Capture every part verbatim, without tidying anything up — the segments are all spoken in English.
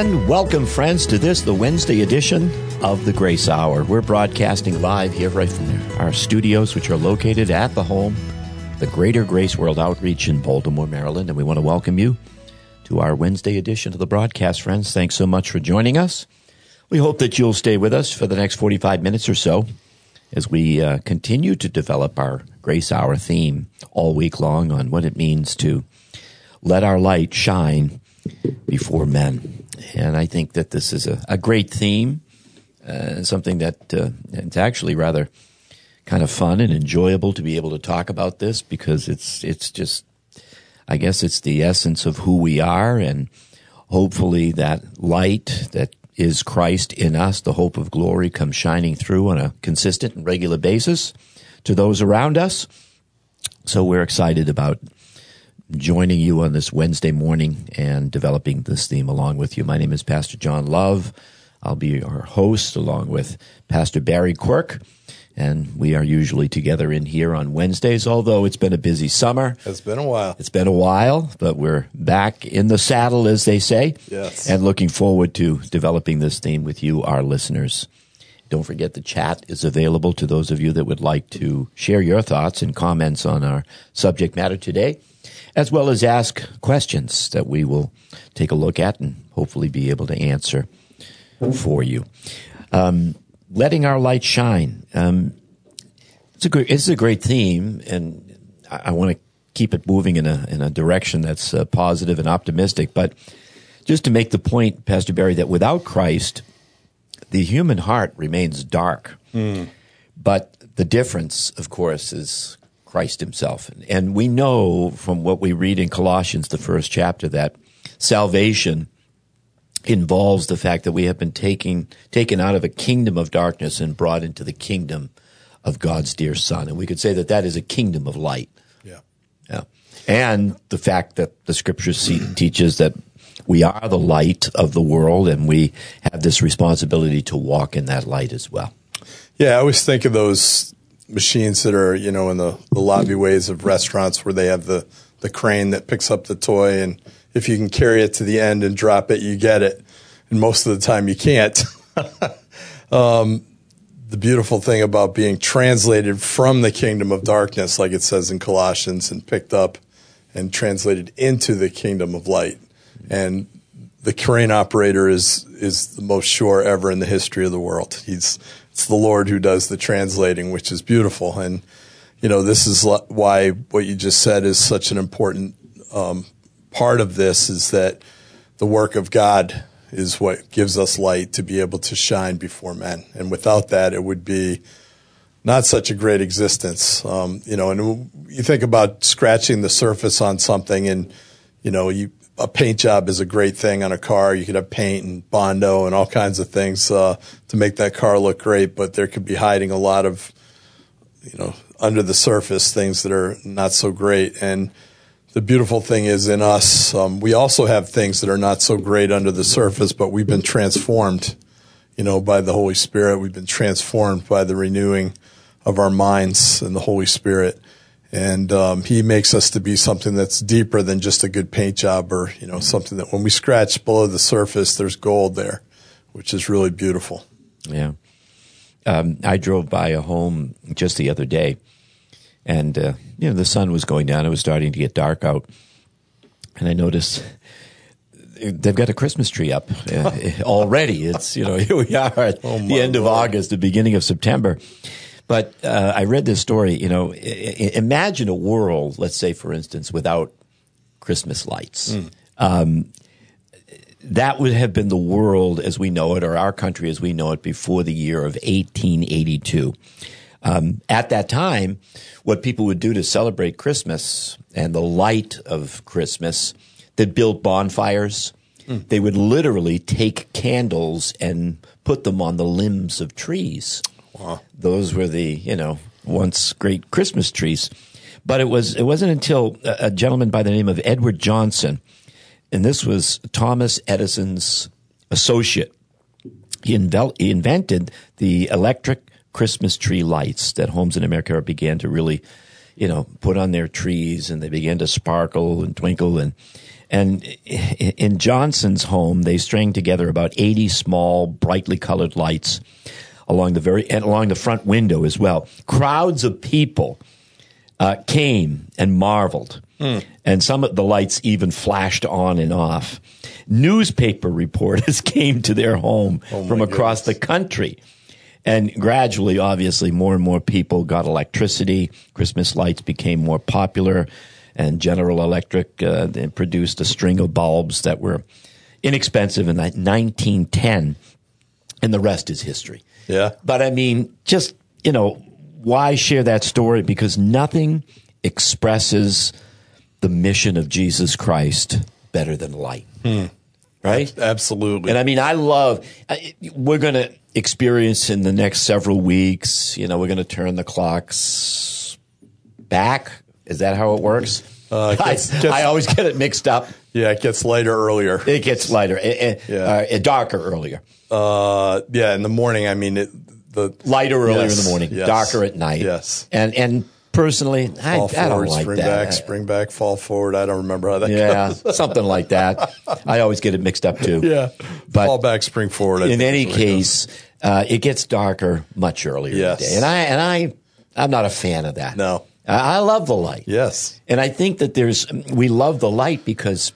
And welcome, friends, to this, the Wednesday edition of the Grace Hour. We're broadcasting live here right from our studios, which are located at the home, the Greater Grace World Outreach in Baltimore, Maryland. And we want to welcome you to our Wednesday edition of the broadcast, friends. Thanks so much for joining us. We hope that you'll stay with us for the next forty-five minutes or so as we uh, continue to develop our Grace Hour theme all week long on what it means to let our light shine before men. And I think that this is a, a great theme, uh, something that uh, it's actually rather kind of fun and enjoyable to be able to talk about this, because it's it's just, I guess it's the essence of who we are, and hopefully that light that is Christ in us, the hope of glory, comes shining through on a consistent and regular basis to those around us. So we're excited about joining you on this Wednesday morning and developing this theme along with you. My name is Pastor John Love. I'll be your host along with Pastor Barry Quirk, and we are usually together in here on Wednesdays, although it's been a busy summer. It's been a while. It's been a while, but we're back in the saddle, as they say. Yes. And looking forward to developing this theme with you, our listeners. Don't forget the chat is available to those of you that would like to share your thoughts and comments on our subject matter today, as well as ask questions that we will take a look at and hopefully be able to answer for you. Um, letting our light shine. Um, it's a great, it's a great theme, and I, I want to keep it moving in a in a direction that's uh, positive and optimistic. But just to make the point, Pastor Barry, that without Christ, the human heart remains dark. Mm. But the difference, of course, is Christ himself. And we know from what we read in Colossians, the first chapter, that salvation involves the fact that we have been taken, taken out of a kingdom of darkness and brought into the kingdom of God's dear Son. And we could say that that is a kingdom of light. Yeah. Yeah. And the fact that the Scriptures see, teaches that we are the light of the world, and we have this responsibility to walk in that light as well. Yeah, I always think of those machines that are, you know, in the, the lobbyways of restaurants where they have the, the crane that picks up the toy, and if you can carry it to the end and drop it, you get it. And most of the time you can't. um, the beautiful thing about being translated from the kingdom of darkness, like it says in Colossians, and picked up and translated into the kingdom of light. And the crane operator is is the most sure ever in the history of the world. He's it's the Lord who does the translating, which is beautiful. And you know, this is why what you just said is such an important um, part of this, is that the work of God is what gives us light to be able to shine before men. And without that, it would be not such a great existence. Um, you know, and you think about scratching the surface on something, and you know, you. A paint job is a great thing on a car. You could have paint and Bondo and all kinds of things uh, to make that car look great, but there could be hiding a lot of, you know, under the surface things that are not so great. And the beautiful thing is, in us, um, we also have things that are not so great under the surface, but we've been transformed, you know, by the Holy Spirit. We've been transformed by the renewing of our minds and the Holy Spirit. And um, he makes us to be something that's deeper than just a good paint job, or, you know, something that when we scratch below the surface, there's gold there, which is really beautiful. Yeah. Um, I drove by a home just the other day, and, uh, you know, the sun was going down. It was starting to get dark out. And I noticed they've got a Christmas tree up uh, already. It's, you know, here we are at oh the end of Lord. August, the beginning of September. But uh, I read this story, you know, I- I- imagine a world, let's say, for instance, without Christmas lights. Mm. Um, that would have been the world as we know it, or our country as we know it, before the year of eighteen eighty-two. Um, at that time, what people would do to celebrate Christmas and the light of Christmas, they'd build bonfires. Mm. They would literally take candles and put them on the limbs of trees. Wow. Those were the, you know, once great Christmas trees. But it was, it wasn't until a, a gentleman by the name of Edward Johnson, and this was Thomas Edison's associate. He, invel- he invented the electric Christmas tree lights that homes in America began to really, you know, put on their trees, and they began to sparkle and twinkle. And And in Johnson's home, they string together about eighty small, brightly colored lights along the very and along the front window as well. Crowds of people uh, came and marveled, mm. and some of the lights even flashed on and off. Newspaper reporters came to their home oh from across goodness. the country. And gradually, obviously, more and more people got electricity. Christmas lights became more popular. And General Electric uh, produced a string of bulbs that were inexpensive in nineteen ten. And the rest is history. Yeah. But, I mean, just, you know, why share that story? Because nothing expresses the mission of Jesus Christ better than light. Hmm. Right? Absolutely. And I mean, I love, we're going to experience in the next several weeks, you know, we're going to turn the clocks back. Is that how it works? Uh, it gets, I, gets, I always get it mixed up. Yeah, it gets lighter earlier. It gets lighter, it, yeah. uh, darker earlier. Uh, yeah, in the morning, I mean, it, the lighter earlier yes, in the morning, yes, darker at night. Yes. And, and, personally, I, fall I don't forward, like spring that. Back, spring back, fall forward. I don't remember how that yeah, goes. Yeah, something like that. I always get it mixed up too. Yeah, but fall back, spring forward. I in any case, uh, it gets darker much earlier yes. in the day, and I and I I'm not a fan of that. No, I, I love the light. Yes, and I think that there's we love the light because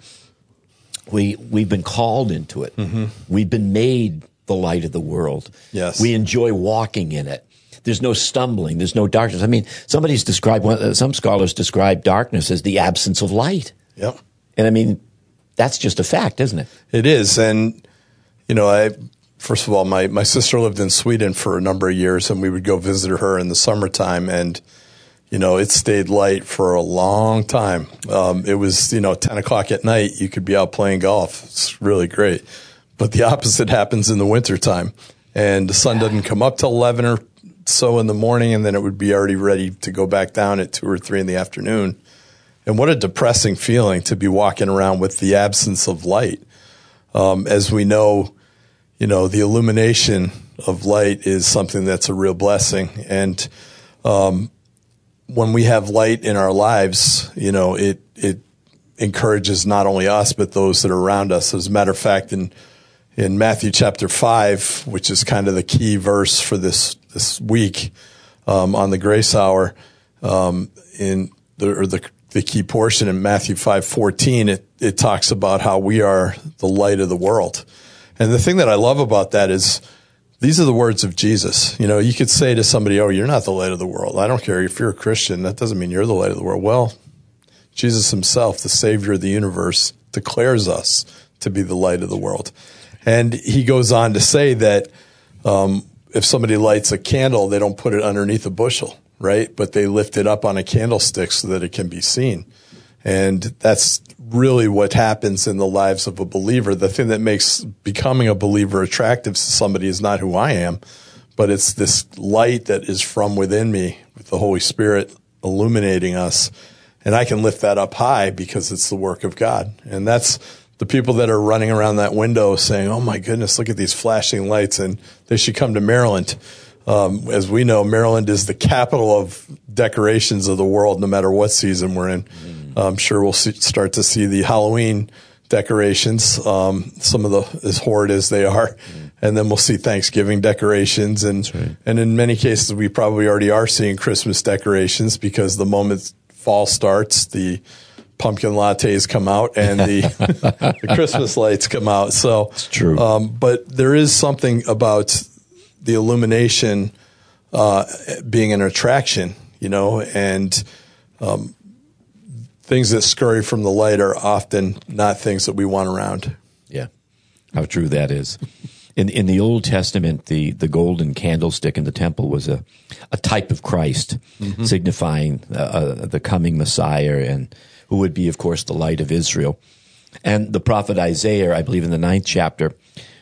we we've been called into it. Mm-hmm. We've been made the light of the world. Yes, we enjoy walking in it. There's no stumbling. There's no darkness. I mean, somebody's described, some scholars describe darkness as the absence of light. Yep. And I mean, that's just a fact, isn't it? It is. And, you know, I, first of all, my, my sister lived in Sweden for a number of years, and we would go visit her in the summertime. And, you know, it stayed light for a long time. Um, it was, you know, ten o'clock at night. You could be out playing golf. It's really great. But the opposite happens in the wintertime. And the sun doesn't come up till eleven or so in the morning, and then it would be already ready to go back down at two or three in the afternoon. And what a depressing feeling to be walking around with the absence of light. Um, as we know, you know, the illumination of light is something that's a real blessing. And um, when we have light in our lives, you know, it it encourages not only us but those that are around us. As a matter of fact, in in Matthew chapter five, which is kind of the key verse for this this week um, on the Grace Hour, um, in the or the the key portion in Matthew five fourteen, it it talks about how we are the light of the world. And the thing that I love about that is these are the words of Jesus. You know, you could say to somebody, "Oh, you're not the light of the world." I don't care if you're a Christian. That doesn't mean you're the light of the world. Well, Jesus himself, the Savior of the universe, declares us to be the light of the world. And he goes on to say that um, if somebody lights a candle, they don't put it underneath a bushel, right? But they lift it up on a candlestick so that it can be seen. And that's really what happens in the lives of a believer. The thing that makes becoming a believer attractive to somebody is not who I am, but it's this light that is from within me with the Holy Spirit illuminating us. And I can lift that up high because it's the work of God. And that's the people that are running around that window saying, "Oh my goodness, look at these flashing lights," and they should come to Maryland. Um, as we know, Maryland is the capital of decorations of the world, no matter what season we're in. Mm. I'm sure we'll see, start to see the Halloween decorations, um, some of the as horrid as they are, mm. and then we'll see Thanksgiving decorations, and right. and in many cases we probably already are seeing Christmas decorations because the moment fall starts, the pumpkin lattes come out and the, the Christmas lights come out. So it's true. Um, but there is something about the illumination uh, being an attraction, you know, and um, things that scurry from the light are often not things that we want around. Yeah, how true that is. In in the Old Testament, the, the golden candlestick in the temple was a, a type of Christ, mm-hmm. signifying uh, uh, the coming Messiah, and who would be, of course, the light of Israel. And the prophet Isaiah, I believe in the ninth chapter,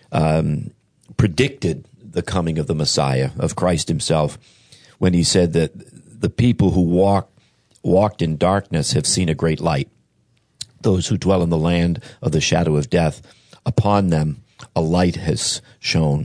um, predicted the coming of the Messiah, of Christ himself, when he said that the people who walk, walked in darkness have seen a great light. Those who dwell in the land of the shadow of death, upon them a light has shone.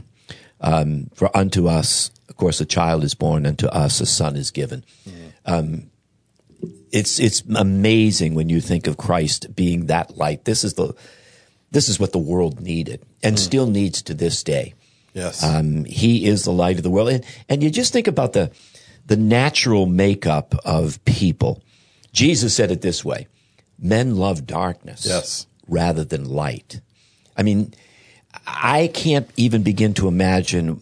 Um, for unto us, of course, a child is born, and to us a son is given. Mm. Um, it's it's amazing when you think of Christ being that light. This is the this is what the world needed and mm. still needs to this day. Yes, um, he is the light of the world, and and you just think about the the natural makeup of people. Jesus said it this way: men love darkness yes. rather than light. I mean, I can't even begin to imagine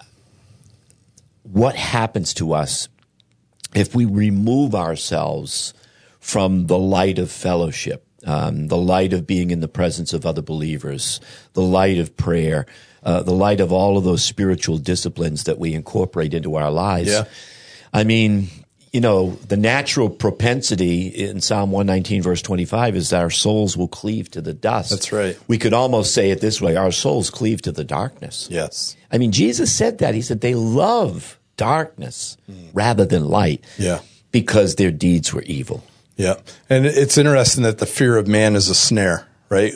what happens to us if we remove ourselves from the light of fellowship, um, the light of being in the presence of other believers, the light of prayer, uh, the light of all of those spiritual disciplines that we incorporate into our lives. Yeah. I mean, you know, the natural propensity in Psalm one nineteen, verse twenty-five, is that our souls will cleave to the dust. That's right. We could almost say it this way: our souls cleave to the darkness. Yes. I mean, Jesus said that. He said they love darkness mm. rather than light. Yeah. Because their deeds were evil. Yeah. And it's interesting that the fear of man is a snare, right?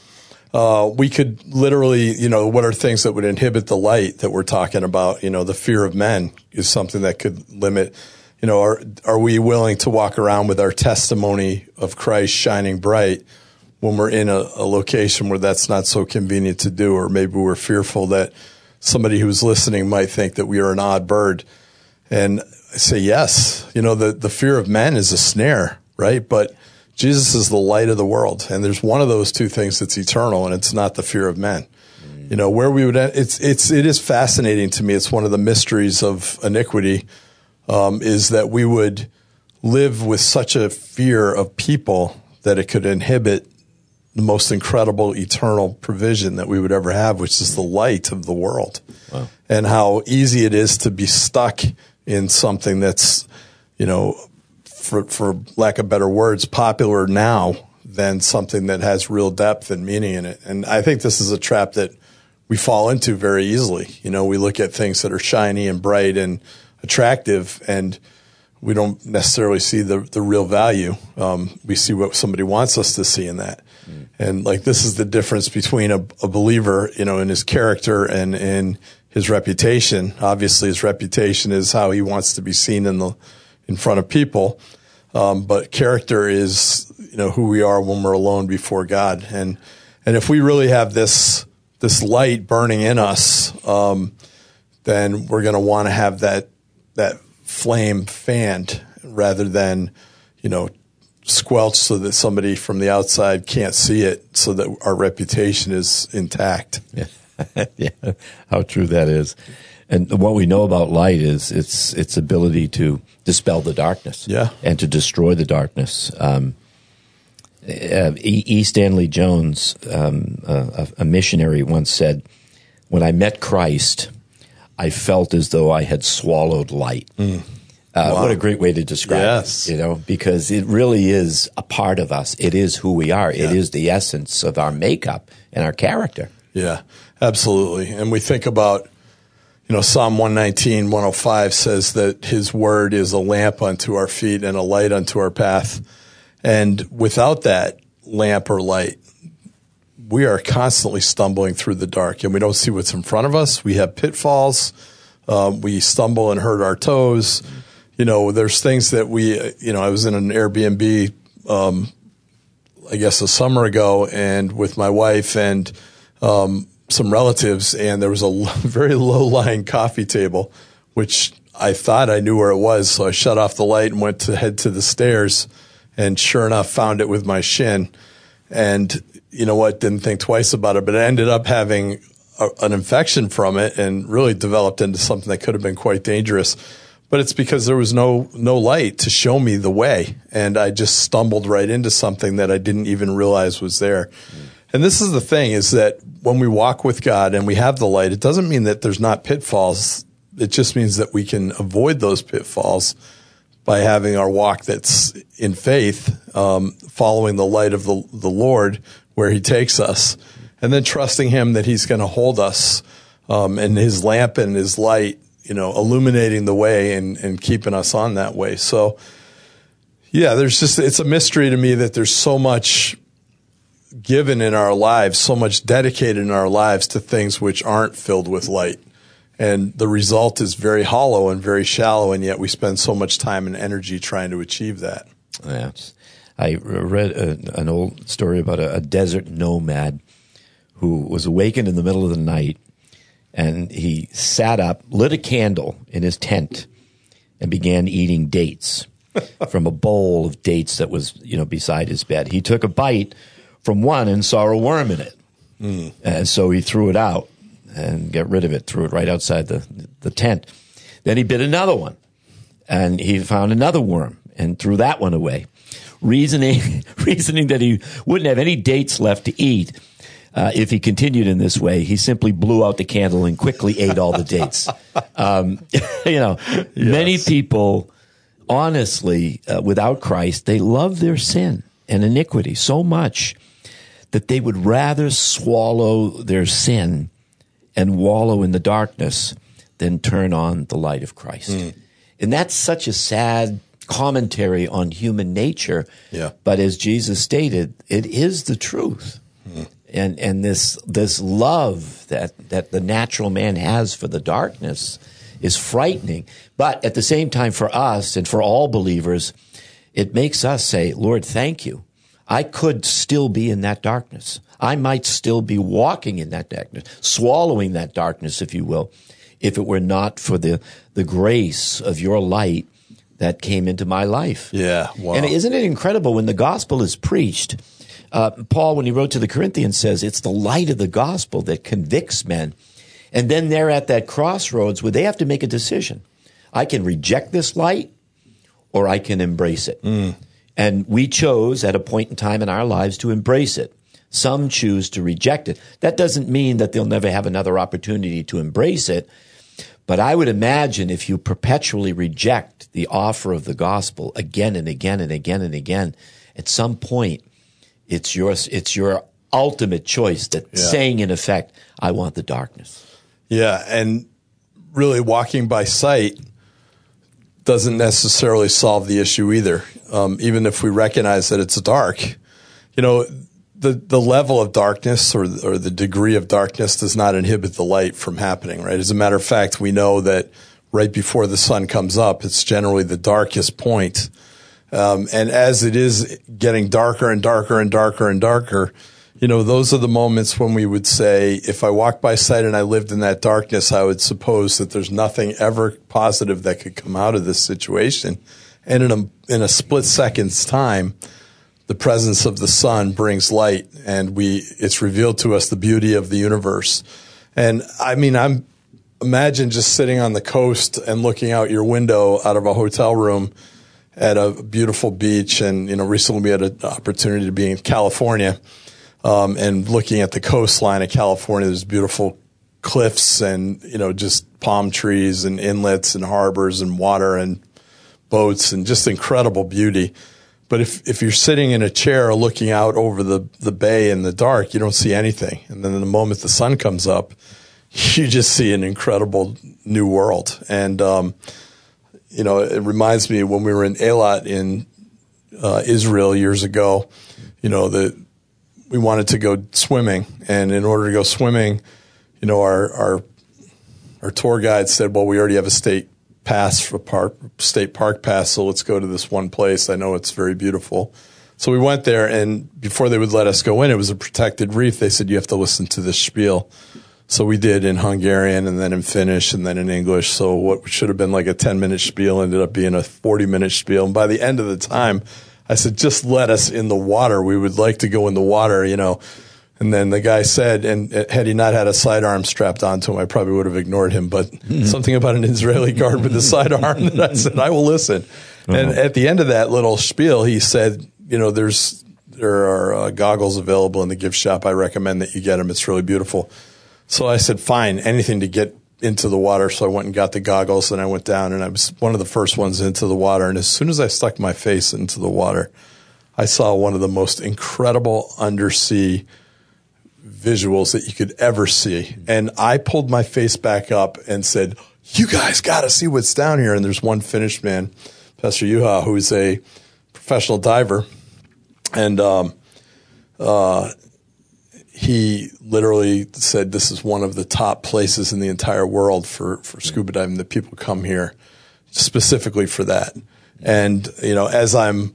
Uh, we could literally, you know, what are things that would inhibit the light that we're talking about? You know, the fear of men is something that could limit. You know, are are we willing to walk around with our testimony of Christ shining bright when we're in a, a location where that's not so convenient to do, or maybe we're fearful that somebody who's listening might think that we are an odd bird? And I say yes. You know, the, the fear of men is a snare, right? But Jesus is the light of the world, and there's one of those two things that's eternal, and it's not the fear of men. Mm. You know, where we would it's it's it is fascinating to me. It's one of the mysteries of iniquity. Um, is that we would live with such a fear of people that it could inhibit the most incredible eternal provision that we would ever have, which is the light of the world. Wow. And how easy it is to be stuck in something that's, you know, for, for lack of better words, popular now than something that has real depth and meaning in it. And I think this is a trap that we fall into very easily. You know, we look at things that are shiny and bright and attractive, and we don't necessarily see the the real value. Um, we see what somebody wants us to see in that. Mm. And like, this is the difference between a, a believer, you know, in his character and in his reputation. Obviously, his reputation is how he wants to be seen in the in front of people. Um, but character is, you know, who we are when we're alone before God. And and if we really have this this light burning in us, um, then we're going to want to have that. that flame fanned rather than, you know, squelched so that somebody from the outside can't see it, so that our reputation is intact. Yeah. Yeah. How true that is. And what we know about light is its its ability to dispel the darkness. Yeah. And to destroy the darkness. Um, uh, E. e. Stanley Jones, um, a, a missionary, once said, "When I met Christ, I felt as though I had swallowed light." Mm. Uh, wow. What a great way to describe yes. it, you know, because it really is a part of us. It is who we are. Yeah. It is the essence of our makeup and our character. Yeah, absolutely. And we think about, you know, Psalm one nineteen, one oh five says that his word is a lamp unto our feet and a light unto our path. And without that lamp or light, we are constantly stumbling through the dark, and we don't see what's in front of us. We have pitfalls. Um, we stumble and hurt our toes. You know, there's things that we, you know, I was in an Airbnb, um, I guess a summer ago, and with my wife and um, some relatives, and there was a very low-lying coffee table, which I thought I knew where it was, so I shut off the light and went to head to the stairs, and sure enough, found it with my shin. And you know what, didn't think twice about it, but I ended up having a, an infection from it and really developed into something that could have been quite dangerous. But it's because there was no no light to show me the way, and I just stumbled right into something that I didn't even realize was there. Mm. And this is the thing, is that when we walk with God and we have the light, it doesn't mean that there's not pitfalls. It just means that we can avoid those pitfalls by having our walk that's in faith, um, following the light of the, the Lord where he takes us, and then trusting him that he's going to hold us, um, and his lamp and his light, you know, illuminating the way and, and keeping us on that way. So, yeah, there's just, it's a mystery to me that there's so much given in our lives, so much dedicated in our lives to things which aren't filled with light. And the result is very hollow and very shallow, and yet we spend so much time and energy trying to achieve that. Yeah, I read a, an old story about a, a desert nomad who was awakened in the middle of the night, and he sat up, lit a candle in his tent, and began eating dates from a bowl of dates that was, you know, beside his bed. He took a bite from one and saw a worm in it, mm. and so he threw it out and got rid of it, threw it right outside the, the tent. Then he bit another one, and he found another worm and threw that one away, reasoning reasoning that he wouldn't have any dates left to eat uh, if he continued in this way. He simply blew out the candle and quickly ate all the dates. Um, you know, yes. Many people, honestly, uh, without Christ, they love their sin and iniquity so much that they would rather swallow their sin and wallow in the darkness than turn on the light of Christ. Mm. And that's such a sad commentary on human nature. Yeah. But as Jesus stated, it is the truth. Mm. And and this this love that, that the natural man has for the darkness is frightening. But at the same time, for us and for all believers, it makes us say, Lord, thank you. I could still be in that darkness. I might still be walking in that darkness, swallowing that darkness, if you will, if it were not for the, the grace of your light that came into my life. Yeah, wow. And isn't it incredible when the gospel is preached? Uh, Paul, when he wrote to the Corinthians, says it's the light of the gospel that convicts men. And then they're at that crossroads where they have to make a decision. I can reject this light or I can embrace it. Mm. And we chose at a point in time in our lives to embrace it. Some choose to reject it. That doesn't mean that they'll never have another opportunity to embrace it. But I would imagine if you perpetually reject the offer of the gospel again and again and again and again, at some point, it's your, it's your ultimate choice that yeah. saying, in effect, I want the darkness. Yeah, and really walking by sight doesn't necessarily solve the issue either. Um, even if we recognize that it's dark, you know, the the level of darkness or or the degree of darkness does not inhibit the light from happening, right? As a matter of fact, we know that right before the sun comes up, it's generally the darkest point. Um, and as it is getting darker and darker and darker and darker, you know, those are the moments when we would say, if I walked by sight and I lived in that darkness, I would suppose that there's nothing ever positive that could come out of this situation. And in a, in a split second's time, the presence of the sun brings light, and we it's revealed to us the beauty of the universe. And I mean, I'm imagine just sitting on the coast and looking out your window out of a hotel room at a beautiful beach. And, you know, recently we had an opportunity to be in California. Um, and looking at the coastline of California, there's beautiful cliffs and, you know, just palm trees and inlets and harbors and water and boats and just incredible beauty. But if, if you're sitting in a chair looking out over the, the bay in the dark, you don't see anything. And then the moment the sun comes up, you just see an incredible new world. And, um, you know, it reminds me when we were in Eilat in uh, Israel years ago, you know, the we wanted to go swimming, and in order to go swimming, you know, our our our tour guide said, "Well, we already have a state pass for park, state park pass, so let's go to this one place. I know it's very beautiful." So we went there, and before they would let us go in, it was a protected reef. They said, "You have to listen to this spiel." So we did in Hungarian, and then in Finnish, and then in English. So what should have been like a ten-minute spiel ended up being a forty-minute spiel. And by the end of the time, I said, just let us in the water. We would like to go in the water, you know. And then the guy said, and had he not had a sidearm strapped onto him, I probably would have ignored him. But mm-hmm. something about an Israeli guard with a sidearm that I said, I will listen. Uh-huh. And at the end of that little spiel, he said, you know, there's there are uh, goggles available in the gift shop. I recommend that you get them. It's really beautiful. So I said, fine, anything to get into the water. So I went and got the goggles, and I went down, and I was one of the first ones into the water. And as soon as I stuck my face into the water, I saw one of the most incredible undersea visuals that you could ever see. And I pulled my face back up and said, you guys got to see what's down here. And there's one Finnish man, Pastor Juha, who's a professional diver. And um, uh, he literally said this is one of the top places in the entire world for, for scuba diving, that people come here specifically for that. And, you know, as I'm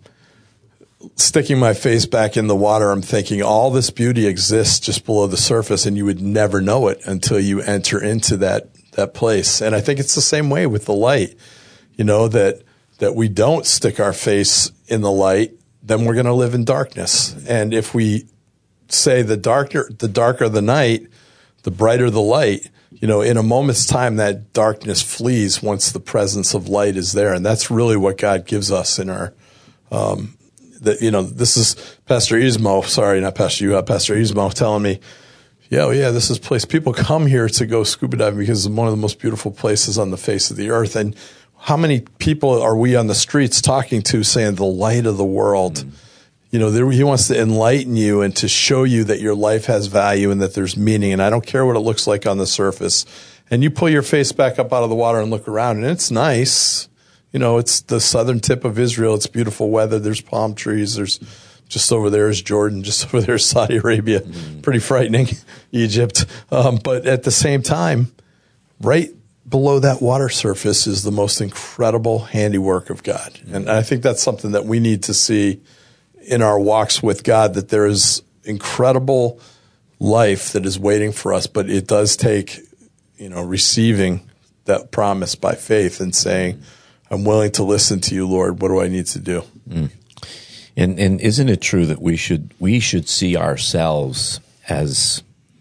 sticking my face back in the water, I'm thinking all this beauty exists just below the surface, and you would never know it until you enter into that, that place. And I think it's the same way with the light, you know, that, that we don't stick our face in the light, then we're going to live in darkness. And if we say the darker, the darker the night, the brighter the light, you know, in a moment's time, that darkness flees once the presence of light is there. And that's really what God gives us in our, um, that, you know, this is Pastor Ismo, sorry, not Pastor you, Pastor Ismo telling me, yeah, oh yeah, this is a place. People come here to go scuba diving because it's one of the most beautiful places on the face of the earth. And how many people are we on the streets talking to saying the light of the world? Mm. You know, there, he wants to enlighten you and to show you that your life has value and that there's meaning. And I don't care what it looks like on the surface. And you pull your face back up out of the water and look around, and it's nice. You know, it's the southern tip of Israel. It's beautiful weather. There's palm trees. There's just over there is Jordan. Just over there is Saudi Arabia. Mm. Pretty frightening, Egypt. Um, but at the same time, right below that water surface is the most incredible handiwork of God. Mm. And I think that's something that we need to see in our walks with God, that there is incredible life that is waiting for us, but it does take, you know, receiving that promise by faith and saying, I'm willing to listen to you, Lord. What do I need to do? Mm. And and isn't it true that we should we should see ourselves as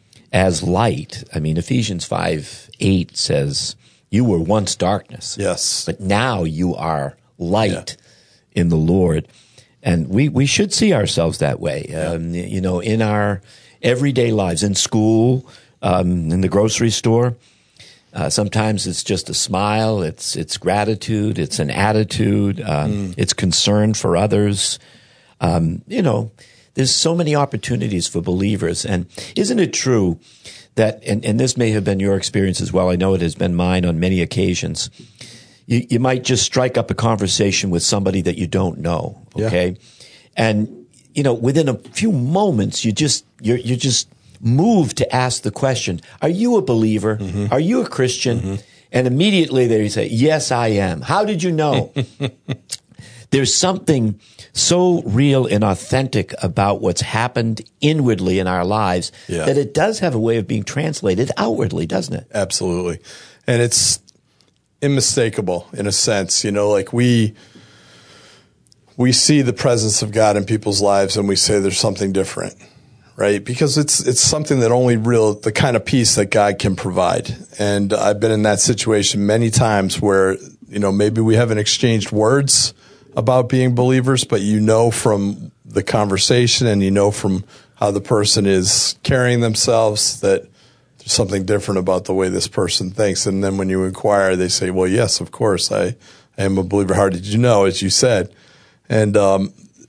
as light? I mean, Ephesians five eight says, "You were once darkness, yes, but now you are light yeah. in the Lord." And we, we should see ourselves that way, um, yeah. you know, in our everyday lives, in school, um, in the grocery store. Uh, sometimes it's just a smile, it's it's gratitude, it's an attitude, um, mm. it's concern for others. Um, you know, there's so many opportunities for believers. And isn't it true that, and, and this may have been your experience as well, I know it has been mine on many occasions, You, you might just strike up a conversation with somebody that you don't know, okay? Yeah. And, you know, within a few moments, you just, you're, you're just moved to ask the question, are you a believer? Mm-hmm. Are you a Christian? Mm-hmm. And immediately they say, yes, I am. How did you know? There's something so real and authentic about what's happened inwardly in our lives yeah. that it does have a way of being translated outwardly, doesn't it? Absolutely. And it's unmistakable in a sense, you know, like we we see the presence of God in people's lives and we say there's something different, right? Because it's it's something that only real the kind of peace that God can provide. And I've been in that situation many times where, you know, maybe we haven't exchanged words about being believers, but you know from the conversation and you know from how the person is carrying themselves that there's something different about the way this person thinks. And then when you inquire, they say, well, yes, of course, I, I am a believer. How did you know, as you said? And um,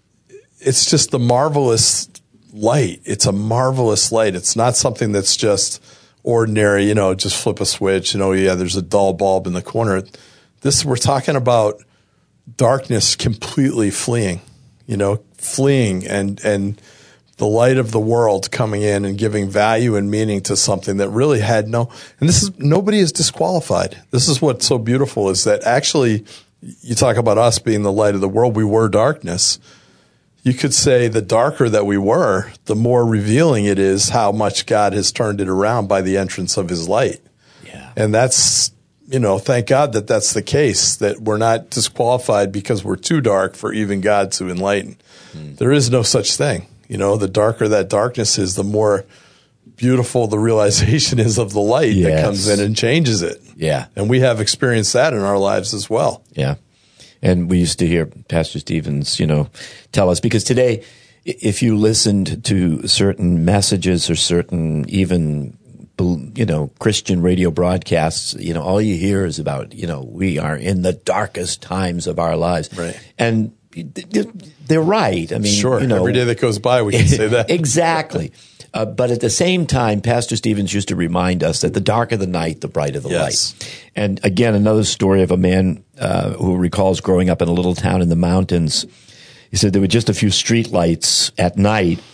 it's just the marvelous light. It's a marvelous light. It's not something that's just ordinary, you know, just flip a switch and, oh, yeah, there's a dull bulb in the corner. This, we're talking about darkness completely fleeing, you know, fleeing and, and the light of the world coming in and giving value and meaning to something that really had no, and this is, nobody is disqualified. This is what's so beautiful is that actually you talk about us being the light of the world. We were darkness. You could say the darker that we were, the more revealing it is how much God has turned it around by the entrance of his light. Yeah. And that's, you know, thank God that that's the case, that we're not disqualified because we're too dark for even God to enlighten. Mm. There is no such thing. You know, the darker that darkness is, the more beautiful the realization is of the light yes. that comes in and changes it. Yeah. And we have experienced that in our lives as well. Yeah. And we used to hear Pastor Stevens, you know, tell us, because today, if you listened to certain messages or certain even you know, Christian radio broadcasts, you know, all you hear is about, you know, we are in the darkest times of our lives. Right. And they're right. I mean, sure. You know, every day that goes by, we can say that. Exactly. Uh, but at the same time, Pastor Stevens used to remind us that the darker the night, the brighter the yes. light. And again, another story of a man uh, who recalls growing up in a little town in the mountains. He said there were just a few street lights at night,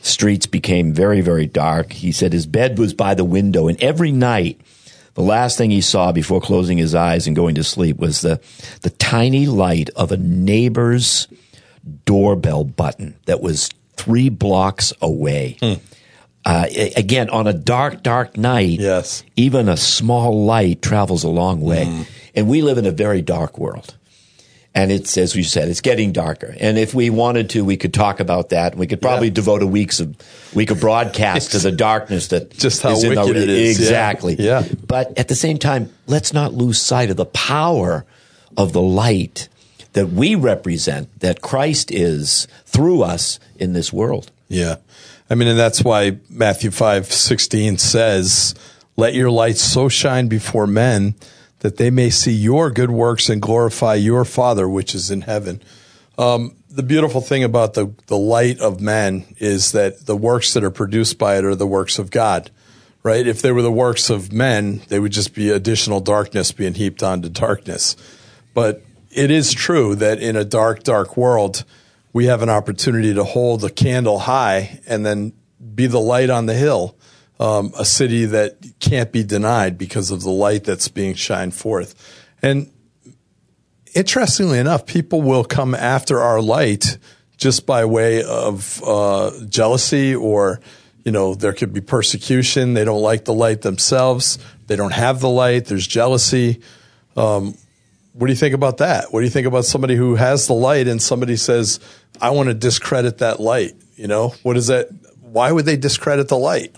streets became very, very dark. He said his bed was by the window, and every night, the last thing he saw before closing his eyes and going to sleep was the, the tiny light of a neighbor's doorbell button that was three blocks away. Hmm. Uh, again, on a dark, dark night, yes. even a small light travels a long way. Mm. And we live in a very dark world. And it's, as we said, it's getting darker. And if we wanted to, we could talk about that. We could probably yeah. devote a week's of, week of broadcast to the darkness that just how is wicked in the, it is. Exactly. Yeah. yeah. But at the same time, let's not lose sight of the power of the light that we represent, that Christ is through us in this world. Yeah. I mean, and that's why Matthew five sixteen says, "Let your light so shine before men that they may see your good works and glorify your Father which is in heaven." Um, the beautiful thing about the, the light of men is that the works that are produced by it are the works of God, right? If they were the works of men, they would just be additional darkness being heaped onto darkness. But it is true that in a dark, dark world, we have an opportunity to hold a candle high and then be the light on the hill, um, a city that can't be denied because of the light that's being shined forth. And interestingly enough, people will come after our light just by way of uh, jealousy, or, you know, there could be persecution. They don't like the light themselves. They don't have the light. There's jealousy. Um, What do you think about that? What do you think about somebody who has the light and somebody says, I want to discredit that light? You know, what is that? Why would they discredit the light?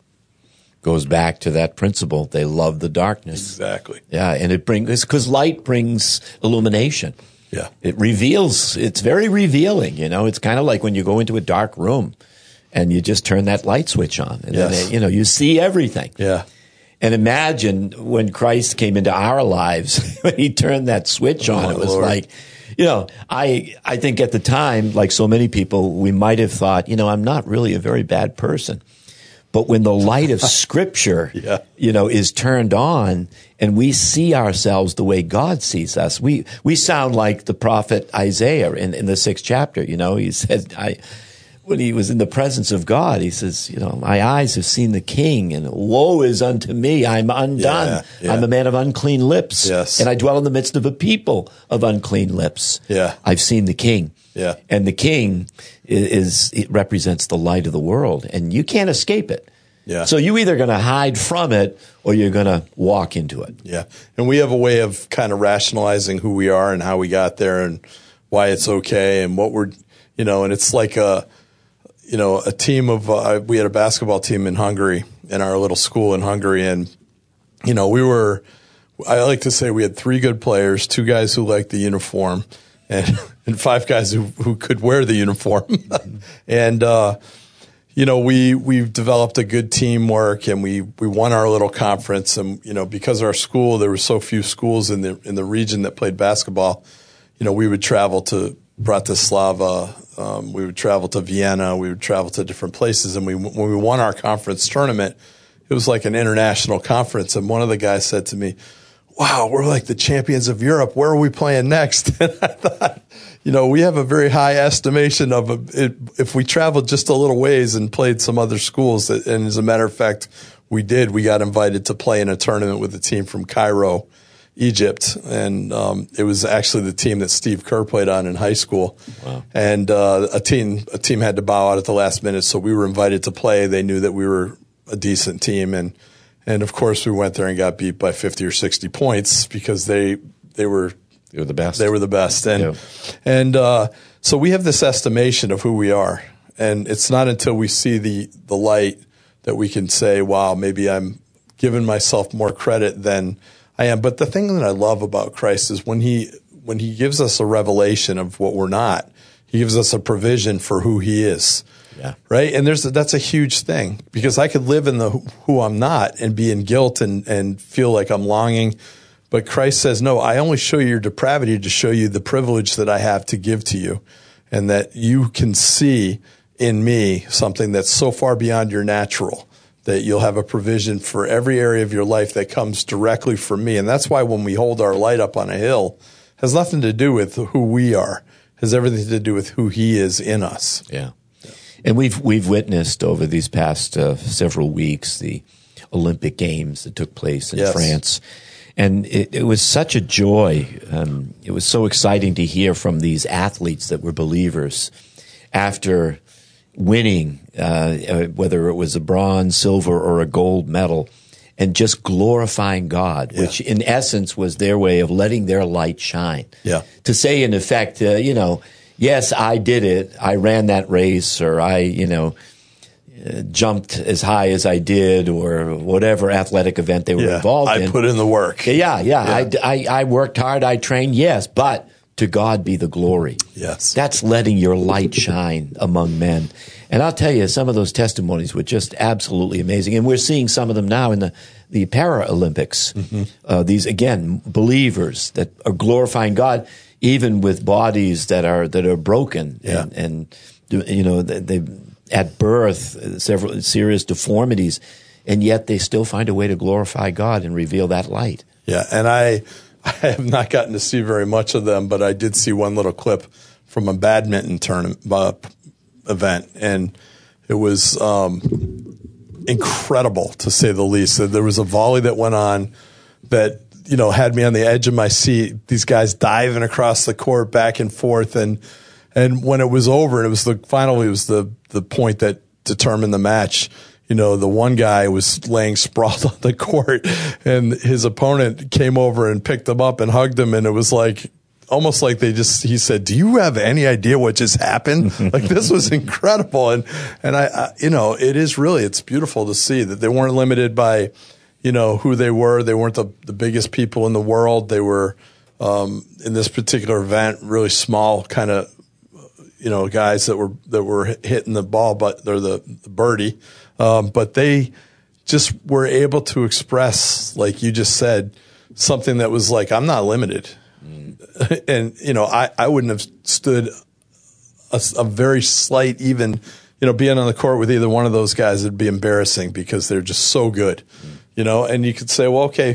Goes back to that principle. They love the darkness. Exactly. Yeah. And it brings, because light brings illumination. Yeah. It reveals, it's very revealing. You know, it's kind of like when you go into a dark room and you just turn that light switch on and yes. then, you know, you see everything. Yeah. And imagine when Christ came into our lives, when he turned that switch on, oh, it was Lord. like, you know, I I think at the time, like so many people, we might have thought, you know, I'm not really a very bad person. But when the light of Scripture, yeah. you know, is turned on and we see ourselves the way God sees us, we we sound like the prophet Isaiah in, in the sixth chapter. You know, he said, I... when he was in the presence of God, he says, you know, my eyes have seen the King, and woe is unto me. I'm undone. Yeah, yeah. I'm a man of unclean lips. Yes. And I dwell in the midst of a people of unclean lips. Yeah. I've seen the King. Yeah. And the King is, is it represents the light of the world, and you can't escape it. Yeah. So you're either going to hide from it or you're going to walk into it. Yeah. And we have a way of kind of rationalizing who we are and how we got there and why it's okay and what we're, you know, and it's like a, you know, a team of, uh, we had a basketball team in Hungary, in our little school in Hungary. And, you know, we were, I like to say we had three good players, two guys who liked the uniform, and, and five guys who, who could wear the uniform. and, uh, you know, we, we developed a good teamwork, and we, we won our little conference. And, you know, because our school, there were so few schools in the, in the region that played basketball, you know, we would travel to Bratislava, um, we would travel to Vienna, we would travel to different places. And we, when we won our conference tournament, it was like an international conference. And one of the guys said to me, wow, we're like the champions of Europe. Where are we playing next? And I thought, you know, we have a very high estimation of a, it, if we traveled just a little ways and played some other schools. That, and as a matter of fact, we did. We got invited to play in a tournament with a team from Cairo, Egypt, and um, it was actually the team that Steve Kerr played on in high school. Wow. And uh, a team a team had to bow out at the last minute, so we were invited to play. They knew that we were a decent team, and and of course we went there and got beat by fifty or sixty points because they they were they were the best. They were the best, and yeah. and uh, so we have this estimation of who we are, and it's not until we see the the light that we can say, wow, maybe I'm giving myself more credit than I am. But the thing that I love about Christ is when he when he gives us a revelation of what we're not, he gives us a provision for who he is. Yeah. Right. And there's that's a huge thing, because I could live in the who I'm not and be in guilt and, and feel like I'm longing. But Christ says, no, I only show you your depravity to show you the privilege that I have to give to you, and that you can see in me something that's so far beyond your natural that you'll have a provision for every area of your life that comes directly from me. And that's why when we hold our light up on a hill, it has nothing to do with who we are. It has everything to do with who he is in us. Yeah. And we've we've witnessed over these past uh, several weeks the Olympic Games that took place in yes. France. And it, it was such a joy. Um, it was so exciting to hear from these athletes that were believers after winning, uh, whether it was a bronze, silver, or a gold medal, and just glorifying God, yeah. which in essence was their way of letting their light shine. Yeah. To say, in effect, uh, you know, yes, I did it. I ran that race, or I, you know, uh, jumped as high as I did, or whatever athletic event they were yeah. involved I in. I put in the work. Yeah, yeah. yeah. I, I, I worked hard. I trained, yes, but to God be the glory. Yes. That's letting your light shine among men. And I'll tell you, some of those testimonies were just absolutely amazing. And we're seeing some of them now in the, the Paralympics. Mm-hmm. Uh, these, again, believers that are glorifying God, even with bodies that are that are broken. Yeah. And, and you know, they, they at birth, several serious deformities, and yet they still find a way to glorify God and reveal that light. Yeah, and I, I have not gotten to see very much of them, but I did see one little clip from a badminton tournament uh, event, and it was um, incredible, to say the least. There was a volley that went on that, you know, had me on the edge of my seat. These guys diving across the court back and forth, and and when it was over, and it was the finally it was the the point that determined the match. You know, the one guy was laying sprawled on the court, and his opponent came over and picked him up and hugged him, and it was like almost like they just, he said, "Do you have any idea what just happened?" Like, this was incredible. And, and I, I, you know, it is really, it's beautiful to see that they weren't limited by, you know, who they were. They weren't the, the biggest people in the world. They were, um, in this particular event, really small kind of, you know, guys that were, that were hitting the ball, but they're the, the birdie. Um, but they just were able to express, like you just said, something that was like, I'm not limited. Mm. And, you know, I, I wouldn't have stood a, a very slight, even, you know, being on the court with either one of those guys, it'd be embarrassing because they're just so good, mm. you know, and you could say, well, okay,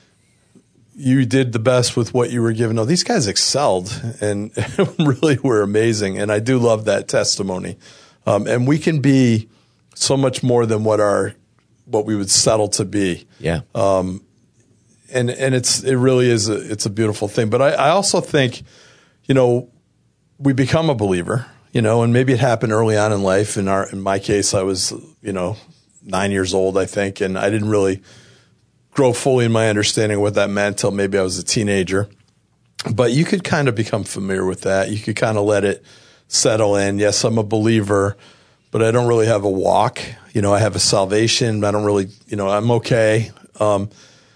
you did the best with what you were given. No, these guys excelled and really were amazing. And I do love that testimony. Um, and we can be so much more than what our, what we would settle to be. Yeah. Um, and, and it's, it really is a, it's a beautiful thing. But I, I also think, you know, we become a believer, you know, and maybe it happened early on in life. In our, in my case, I was, you know, nine years old, I think, and I didn't really grow fully in my understanding of what that meant till maybe I was a teenager. But you could kind of become familiar with that. You could kind of let it settle in. Yes, I'm a believer, but I don't really have a walk. You know, I have a salvation. I don't really, you know, I'm okay. Um,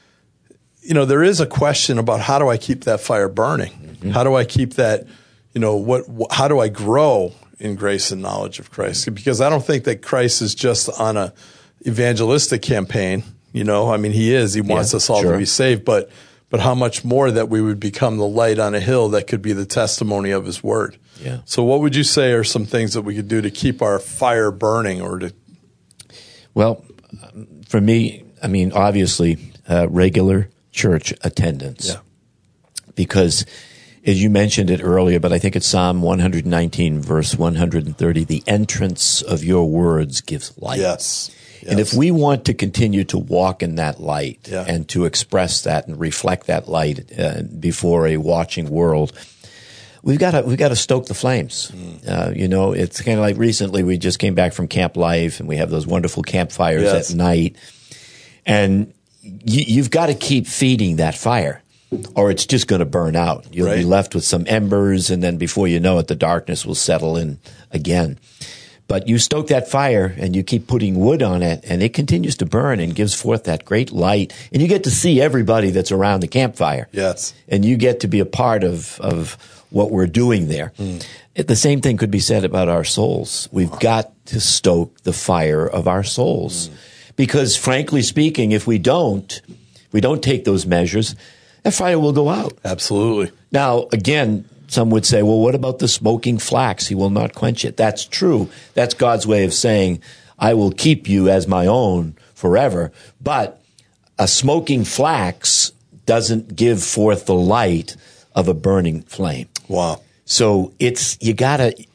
you know, there is a question about how do I keep that fire burning? Mm-hmm. How do I keep that, you know, what, wh- how do I grow in grace and knowledge of Christ? Because I don't think that Christ is just on a evangelistic campaign. You know, I mean, he is. He wants yeah, us all sure. to be saved, but but how much more that we would become the light on a hill that could be the testimony of his word. Yeah. So what would you say are some things that we could do to keep our fire burning or to? Well, for me, I mean, obviously, uh, regular church attendance. Yeah. Because, as you mentioned it earlier, but I think it's Psalm one nineteen, verse one thirty, the entrance of your words gives light. Yes. Yes. And if we want to continue to walk in that light yeah. and to express that and reflect that light uh, before a watching world, we've got to we've got to stoke the flames. Mm. Uh, you know, it's kind of like recently we just came back from Camp Life, and we have those wonderful campfires yes. at night, and you, you've got to keep feeding that fire, or it's just going to burn out. You'll right. be left with some embers, and then before you know it, the darkness will settle in again. But you stoke that fire and you keep putting wood on it, and it continues to burn and gives forth that great light. And you get to see everybody that's around the campfire. Yes. And you get to be a part of, of what we're doing there. Mm. It, the same thing could be said about our souls. We've got to stoke the fire of our souls. Mm. Because frankly speaking, if we don't, we don't take those measures, that fire will go out. Absolutely. Now, again, some would say, well, what about the smoking flax? He will not quench it. That's true. That's God's way of saying, I will keep you as my own forever. But a smoking flax doesn't give forth the light of a burning flame. Wow. So it's, you gotta,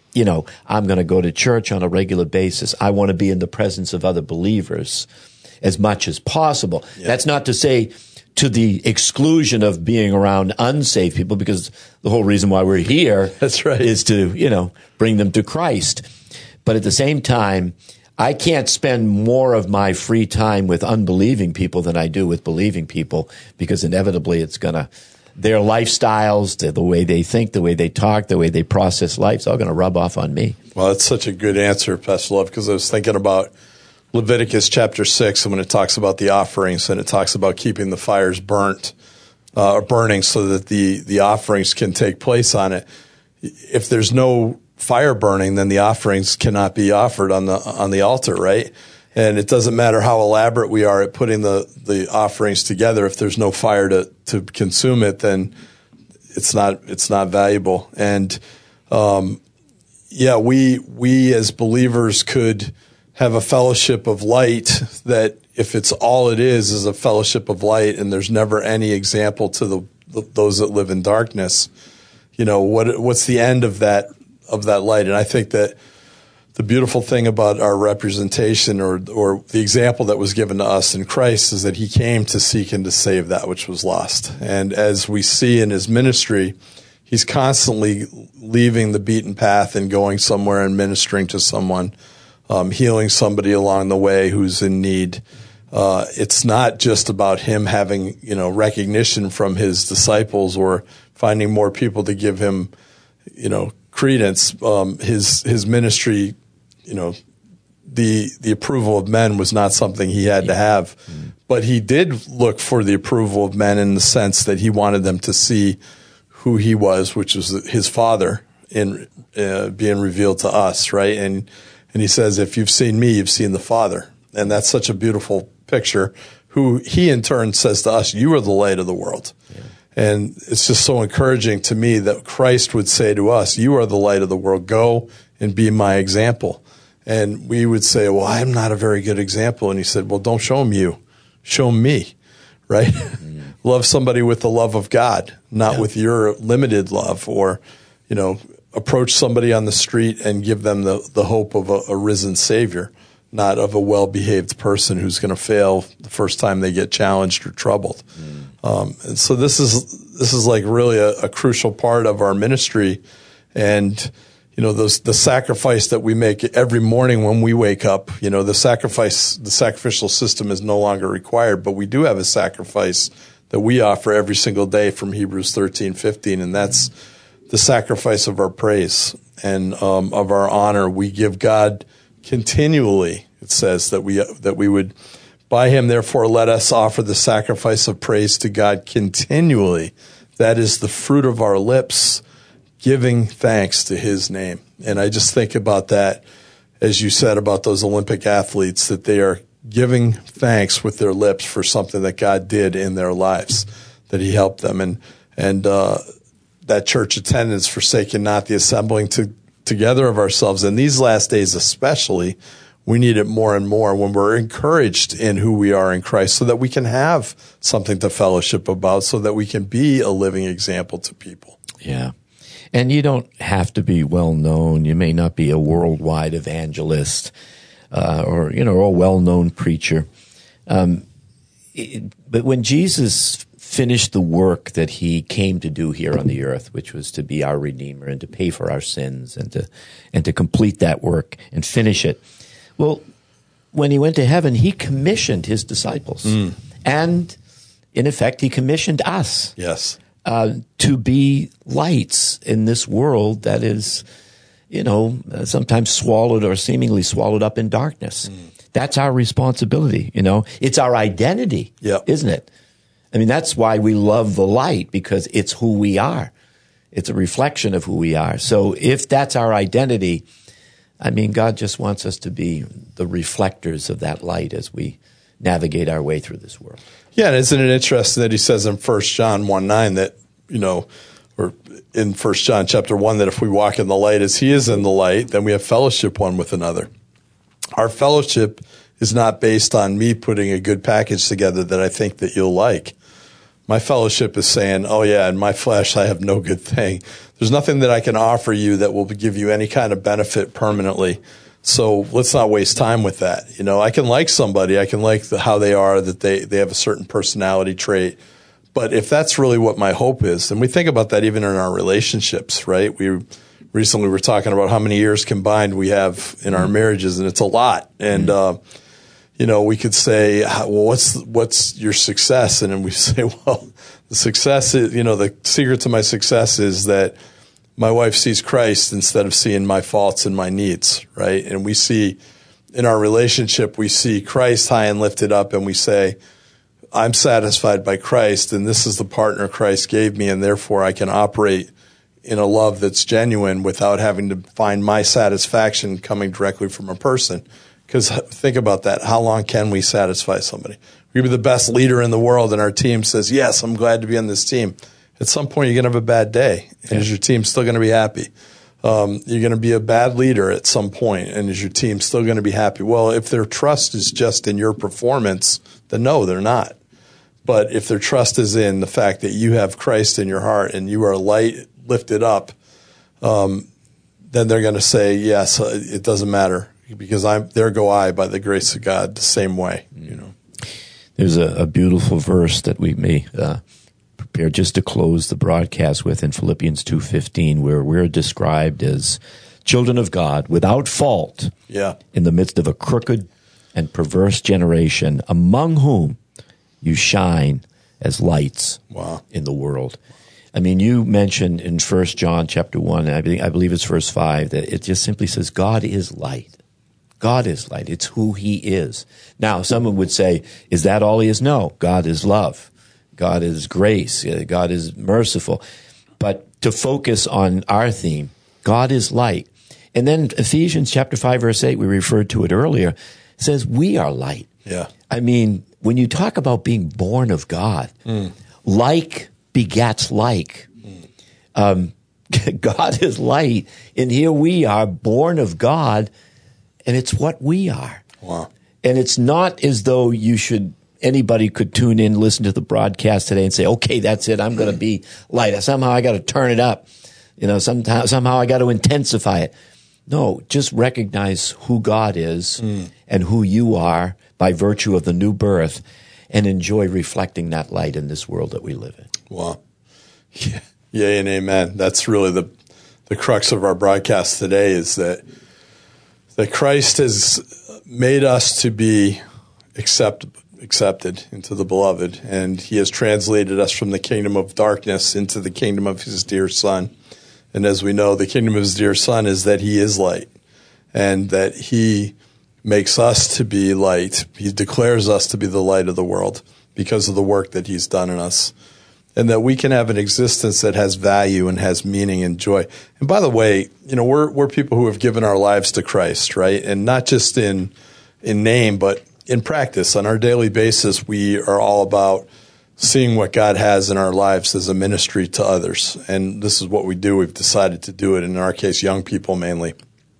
you know, I'm going to go to church on a regular basis. I want to be in the presence of other believers as much as possible. Yeah. That's not to say to the exclusion of being around unsaved people, because the whole reason why we're here That's right. is to, you know, bring them to Christ. But at the same time, I can't spend more of my free time with unbelieving people than I do with believing people, because inevitably it's going to, their lifestyles, the, the way they think, the way they talk, the way they process life, it's all going to rub off on me. Well, that's such a good answer, Pastor Love, because I was thinking about Leviticus chapter six, and when it talks about the offerings, and it talks about keeping the fires burnt, uh, burning so that the, the offerings can take place on it. If there's no fire burning, then the offerings cannot be offered on the on the altar, right? And it doesn't matter how elaborate we are at putting the, the offerings together. If there's no fire to, to consume it, then it's not it's not valuable. And um, yeah, we we as believers could have a fellowship of light that, if it's all it is, is a fellowship of light, and there's never any example to the, the those that live in darkness. You know, what what's the end of that of that light? And I think that the beautiful thing about our representation, or or the example that was given to us in Christ, is that he came to seek and to save that which was lost. And as we see in his ministry, he's constantly leaving the beaten path and going somewhere and ministering to someone, um, healing somebody along the way who's in need. Uh, it's not just about him having, you know, recognition from his disciples or finding more people to give him, you know, credence. Um, his his ministry, you know, the the approval of men was not something he had to have, mm-hmm. but he did look for the approval of men in the sense that he wanted them to see who he was, which was his Father, in uh, being revealed to us, right? And and he says, if you've seen me, you've seen the Father. And that's such a beautiful picture, who he in turn says to us, you are the light of the world. Yeah. And it's just so encouraging to me that Christ would say to us, you are the light of the world. Go and be my example. And we would say, well, I'm not a very good example. And he said, well, don't show him you. Show him me, right? Mm. Love somebody with the love of God, not yeah. with your limited love. Or, you know, approach somebody on the street and give them the, the hope of a, a risen Savior, not of a well-behaved person who's going to fail the first time they get challenged or troubled. Mm. Um, and so this is this is like really a, a crucial part of our ministry. And, you know, those the sacrifice that we make every morning when we wake up, you know, the sacrifice, the sacrificial system is no longer required, but we do have a sacrifice that we offer every single day from Hebrews thirteen fifteen, and that's the sacrifice of our praise and um, of our honor. We give God continually, it says, that we that we would, by him, therefore, let us offer the sacrifice of praise to God continually. That is the fruit of our lips, giving thanks to his name. And I just think about that, as you said about those Olympic athletes, that they are giving thanks with their lips for something that God did in their lives, that he helped them. And, and uh, that church attendance, forsaking not the assembling to together of ourselves. In these last days especially, we need it more and more when we're encouraged in who we are in Christ, so that we can have something to fellowship about, so that we can be a living example to people. Yeah. And you don't have to be well known. You may not be a worldwide evangelist uh, or, you know, a well-known preacher. Um, it, but when Jesus finished the work that he came to do here on the earth, which was to be our Redeemer and to pay for our sins and to and to complete that work and finish it. Well, when he went to heaven, he commissioned his disciples. Mm. And, in effect, he commissioned us. Yes. Uh, to be lights in this world that is, you know, sometimes swallowed or seemingly swallowed up in darkness. Mm. That's our responsibility, you know. It's our identity, yep. isn't it? I mean, that's why we love the light, because it's who we are. It's a reflection of who we are. So if that's our identity, I mean, God just wants us to be the reflectors of that light as we navigate our way through this world. Yeah, and isn't it interesting that he says in First John one nine that, you know, or in First John chapter one, that if we walk in the light as he is in the light, then we have fellowship one with another. Our fellowship is not based on me putting a good package together that I think that you'll like. My fellowship is saying, oh yeah, in my flesh I have no good thing. There's nothing that I can offer you that will give you any kind of benefit permanently. So let's not waste time with that. You know, I can like somebody, I can like the, how they are, that they, they have a certain personality trait. But if that's really what my hope is, and we think about that even in our relationships, right? We recently were talking about how many years combined we have in our marriages, and it's a lot. And, uh, you know, we could say, well, what's, what's your success? And then we say, well, the success is, you know, the secret to my success is that my wife sees Christ instead of seeing my faults and my needs, right? And we see in our relationship, we see Christ high and lifted up, and we say, I'm satisfied by Christ, and this is the partner Christ gave me, and therefore I can operate in a love that's genuine without having to find my satisfaction coming directly from a person. Because think about that. How long can we satisfy somebody? We be the best leader in the world, and our team says, yes, I'm glad to be on this team. At some point, you're going to have a bad day. And yeah. Is your team still going to be happy? Um, you're going to be a bad leader at some point, and is your team still going to be happy? Well, if their trust is just in your performance, then no, they're not. But if their trust is in the fact that you have Christ in your heart and you are light lifted up, um, then they're going to say, yes, uh, it doesn't matter because I'm there go I by the grace of God the same way. You know, there's a, a beautiful verse that we may uh, prepare just to close the broadcast with in Philippians two fifteen, where we're described as children of God without fault yeah. in the midst of a crooked and perverse generation, among whom you shine as lights wow. in the world. I mean, you mentioned in First John chapter one, I believe, I believe it's verse five, that it just simply says, God is light. God is light. It's who he is. Now, someone would say, is that all he is? No. God is love. God is grace. God is merciful. But to focus on our theme, God is light. And then Ephesians chapter five, verse eight, we referred to it earlier, says we are light. Yeah. I mean, when you talk about being born of God, mm. like begats like. Mm. Um, God is light, and here we are born of God, and it's what we are. Wow. And it's not as though you should, anybody could tune in, listen to the broadcast today and say, okay, that's it, I'm going to be light. Somehow I got to turn it up. You know, sometime, somehow I got to intensify it. No, just recognize who God is mm. and who you are by virtue of the new birth, and enjoy reflecting that light in this world that we live in. Wow. Yeah. Yay and amen. That's really the the crux of our broadcast today, is that that Christ has made us to be accept, accepted into the beloved, and he has translated us from the kingdom of darkness into the kingdom of his dear Son. And as we know, the kingdom of his dear Son is that he is light, and that he makes us to be light. He declares us to be the light of the world because of the work that he's done in us, and that we can have an existence that has value and has meaning and joy. And by the way, you know, we're we're people who have given our lives to Christ, right? And not just in in name, but in practice. On our daily basis, we are all about seeing what God has in our lives as a ministry to others. And this is what we do. We've decided to do it, in our case, young people mainly.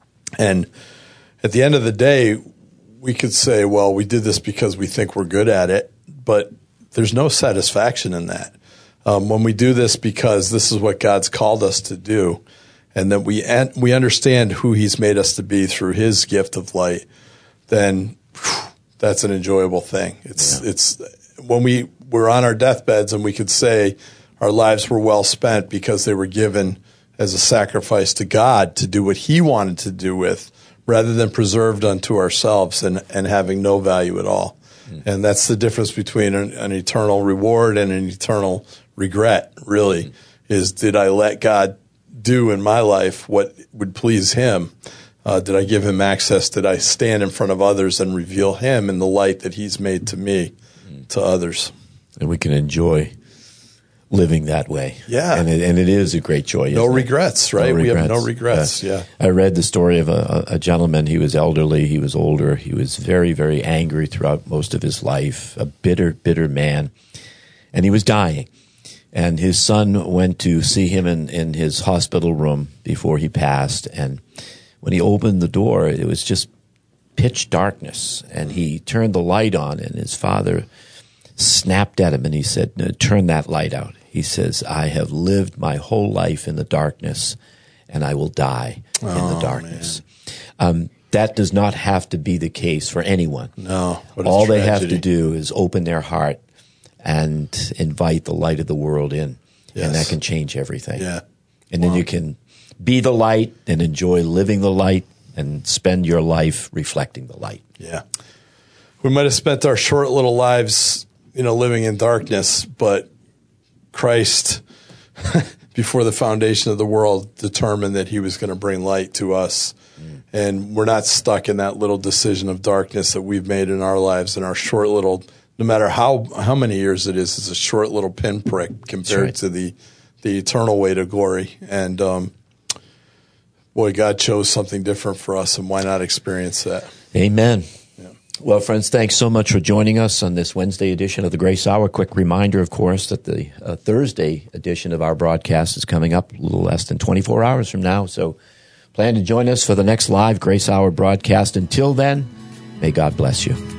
And at the end of the day, we could say, well, we did this because we think we're good at it, but there's no satisfaction in that. Um, when we do this because this is what God's called us to do, and that we an- we understand who he's made us to be through his gift of light, then whew, that's an enjoyable thing. It's yeah. it's when we we're on our deathbeds and we could say our lives were well spent because they were given as a sacrifice to God to do what he wanted to do with, rather than preserved unto ourselves and, and having no value at all. Mm. And that's the difference between an, an eternal reward and an eternal regret, really, mm. is did I let God do in my life what would please him? Uh, did I give him access? Did I stand in front of others and reveal him in the light that he's made to me, mm. to others? And we can enjoy living that way. Yeah. And it, and it is a great joy. No regrets, it? right? No we regrets. have no regrets, yeah. yeah. I read the story of a, a gentleman. He was elderly. He was older. He was very, very angry throughout most of his life, a bitter, bitter man. And he was dying. And his son went to see him in, in his hospital room before he passed. And when he opened the door, it was just pitch darkness. And he turned the light on, and his father snapped at him and he said, "No, turn that light out." He says, "I have lived my whole life in the darkness, and I will die in Oh, the darkness." Um, that does not have to be the case for anyone. No. What a All they have tragedy. to do is open their heart and invite the light of the world in, Yes. and that can change everything. Yeah. And then you can be the light and enjoy living the light and spend your life reflecting the light. Yeah. We might have spent our short little lives, you know, living in darkness, but Christ, before the foundation of the world, determined that he was going to bring light to us. Mm. And we're not stuck in that little decision of darkness that we've made in our lives, in our short little, no matter how, how many years it is, it's a short little pinprick compared right. to the, the eternal way to glory. And, um, boy, God chose something different for us, and why not experience that? Amen. Yeah. Well, friends, thanks so much for joining us on this Wednesday edition of the Grace Hour. Quick reminder, of course, that the uh, Thursday edition of our broadcast is coming up a little less than twenty-four hours from now. So plan to join us for the next live Grace Hour broadcast. Until then, may God bless you.